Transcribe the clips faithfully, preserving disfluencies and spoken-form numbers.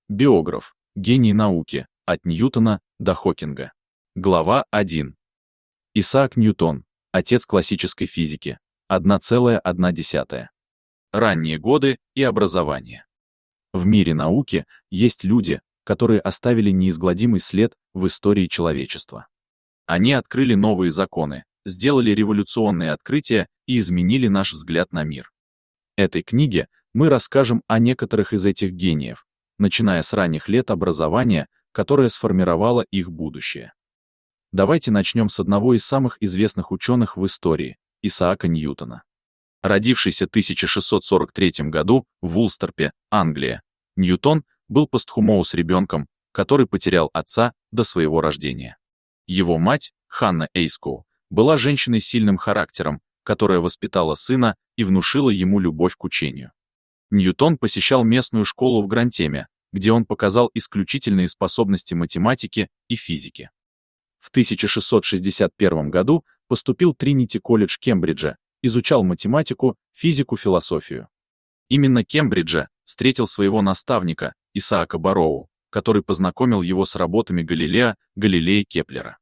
Биограф. Гений науки. От Ньютона до Хокинга. Глава один. Исаак Ньютон. Отец классической физики. одна целая одна десятая. Ранние годы и образование. В мире науки есть люди, которые оставили неизгладимый след в истории человечества. Они открыли новые законы, сделали революционные открытия и изменили наш взгляд на мир. В этой книге мы расскажем о некоторых из этих гениев, начиная с ранних лет образования, которое сформировало их будущее. Давайте начнем с одного из самых известных ученых в истории – Исаака Ньютона. Родившийся в тысяча шестьсот сорок третьем году в Вулстерпе, Англия, Ньютон был постхумоус ребенком, который потерял отца до своего рождения. Его мать, Ханна Эйскоу, была женщиной с сильным характером, которая воспитала сына и внушила ему любовь к учению. Ньютон посещал местную школу в Грантеме, где он показал исключительные способности математики и физики. В тысяча шестьсот шестьдесят первом году поступил в Тринити-колледж Кембриджа, изучал математику, физику, философию. Именно Кембриджа встретил своего наставника, Исаака Барроу, который познакомил его с работами Галилея, Галилея Кеплера.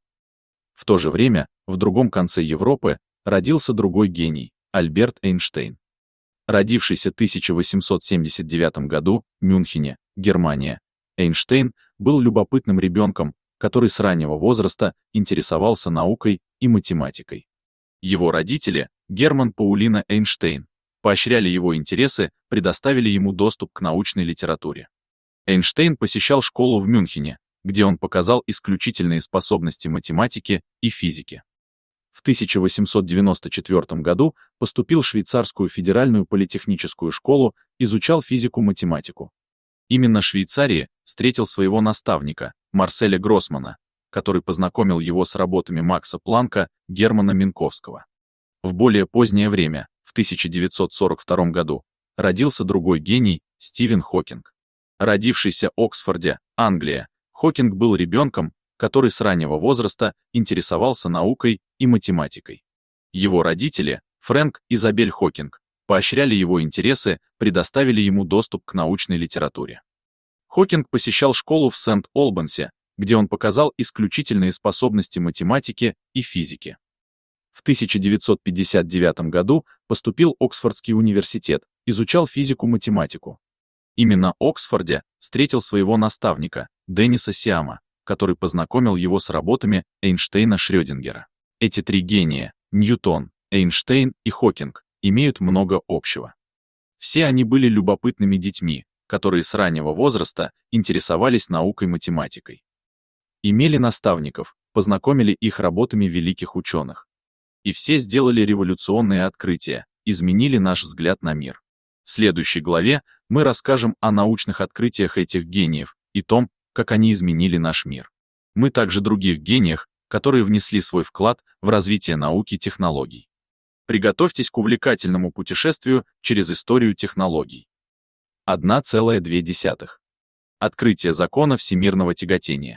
В то же время, в другом конце Европы, родился другой гений, Альберт Эйнштейн. Родившийся в тысяча восемьсот семьдесят девятом году в Мюнхене, Германия, Эйнштейн был любопытным ребенком, который с раннего возраста интересовался наукой и математикой. Его родители, Герман Паулина Эйнштейн, поощряли его интересы, предоставили ему доступ к научной литературе. Эйнштейн посещал школу в Мюнхене, где он показал исключительные способности математики и физики. В тысяча восемьсот девяносто четвёртом году поступил в Швейцарскую федеральную политехническую школу, изучал физику-математику. Именно в Швейцарии встретил своего наставника, Марселя Гроссмана, который познакомил его с работами Макса Планка, Германа Минковского. В более позднее время, в тысяча девятьсот сорок втором году, родился другой гений, Стивен Хокинг. Родившийся в Оксфорде, Англия, Хокинг был ребенком, который с раннего возраста интересовался наукой и математикой. Его родители, Фрэнк и Изабель Хокинг, поощряли его интересы, предоставили ему доступ к научной литературе. Хокинг посещал школу в Сент-Олбансе, где он показал исключительные способности математики и физики. В тысяча девятьсот пятьдесят девятом году поступил в Оксфордский университет, изучал физику-математику. Именно в Оксфорде встретил своего наставника, Денниса Сиама, который познакомил его с работами Эйнштейна-Шрёдингера. Эти три гения – Ньютон, Эйнштейн и Хокинг – имеют много общего. Все они были любопытными детьми, которые с раннего возраста интересовались наукой и математикой. Имели наставников, познакомили их работами великих ученых. И все сделали революционные открытия, изменили наш взгляд на мир. В следующей главе мы расскажем о научных открытиях этих гениев и том, как они изменили наш мир. Мы также других гениях, которые внесли свой вклад в развитие науки и технологий. Приготовьтесь к увлекательному путешествию через историю технологий. одна целая две десятых. Открытие закона всемирного тяготения.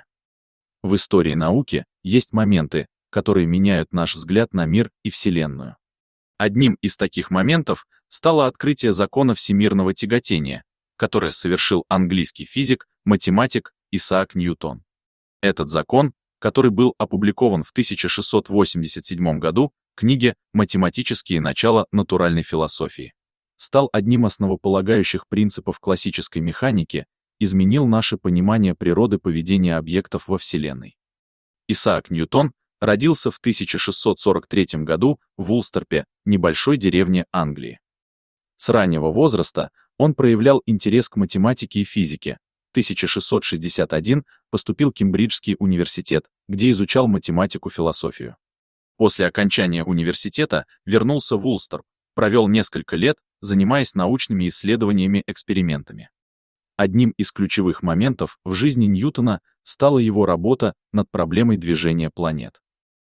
В истории науки есть моменты, которые меняют наш взгляд на мир и Вселенную. Одним из таких моментов стало открытие закона всемирного тяготения, которое совершил английский физик, математик Исаак Ньютон. Этот закон, который был опубликован в тысяча шестьсот восемьдесят седьмом году в книге «Математические начала натуральной философии», стал одним из основополагающих принципов классической механики, изменил наше понимание природы поведения объектов во Вселенной. Исаак Ньютон родился в тысяча шестьсот сорок третьем году в Вулстерпе, небольшой деревне Англии. С раннего возраста он проявлял интерес к математике и физике. В тысяча шестьсот шестьдесят первом поступил в Кембриджский университет, где изучал математику и философию. После окончания университета вернулся в Вулстерп, провел несколько лет, занимаясь научными исследованиями и экспериментами. Одним из ключевых моментов в жизни Ньютона стала его работа над проблемой движения планет.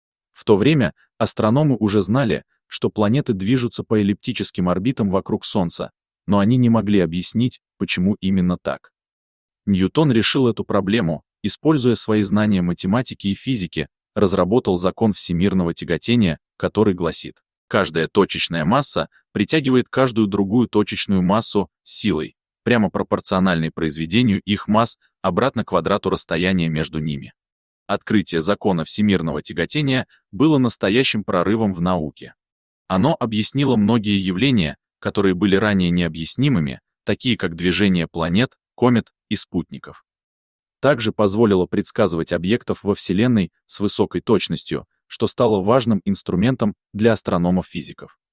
В то время астрономы уже знали, что планеты движутся по эллиптическим орбитам вокруг Солнца, но они не могли объяснить, почему именно так. Ньютон решил эту проблему, используя свои знания математики и физики, разработал закон всемирного тяготения, который гласит: каждая точечная масса притягивает каждую другую точечную массу силой, прямо пропорциональной произведению их масс обратно квадрату расстояния между ними. Открытие закона всемирного тяготения было настоящим прорывом в науке. Оно объяснило многие явления, которые были ранее необъяснимыми, такие как движение планет, комет и спутников. Также позволило предсказывать объектов во Вселенной с высокой точностью, что стало важным инструментом для астрономов-физиков.